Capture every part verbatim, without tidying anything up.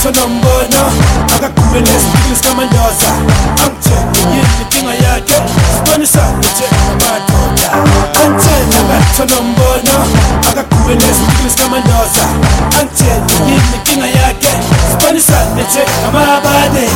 nombona akakhumele sipilisi kamandoza angitshele yini inkinga yakhe sibonisane nje ngamadoda angitshele ngatho nombona akakhumele sipilisi kamandoza angitshele yini inkinga yakhe sibonisane nje ngamabade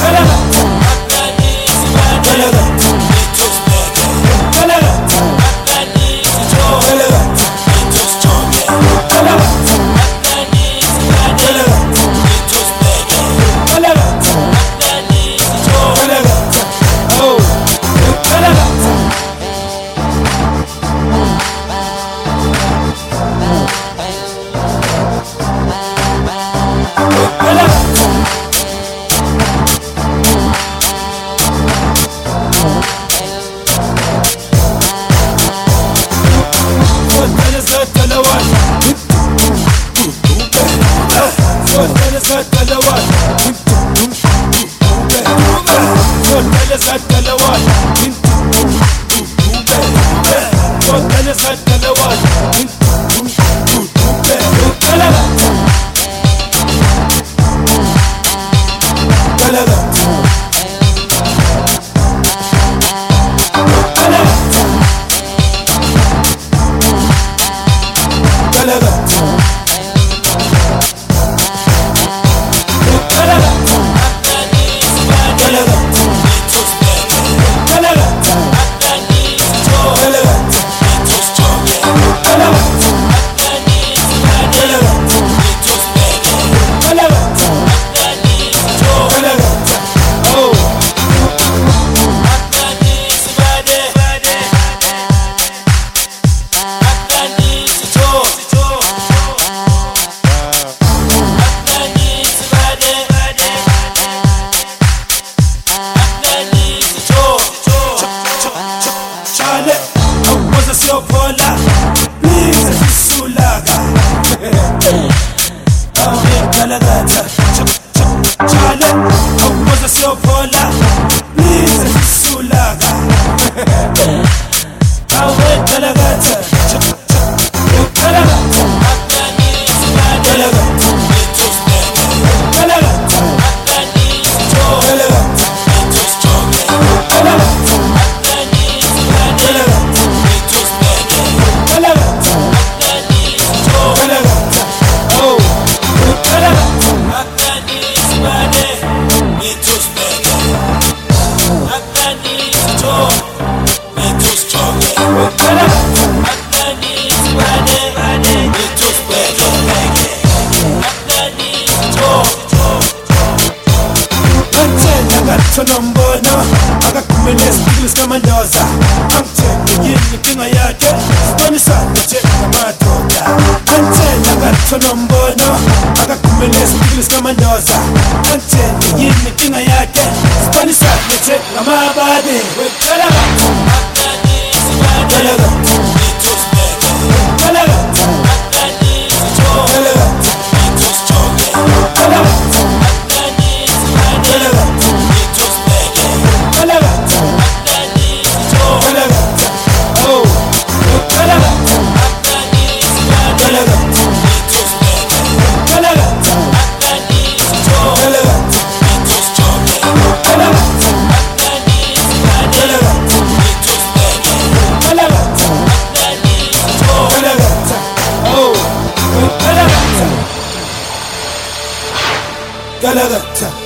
nombona akakhumele sipilisi kamandoza angitshele yini inkinga yakhe sibonisane nje ngamadoda angitshele ngatho nombona akakhumele sipilisi kamandoza angitshele yini inkinga yakhe sibonisane nje ngamabade wecela Galagata.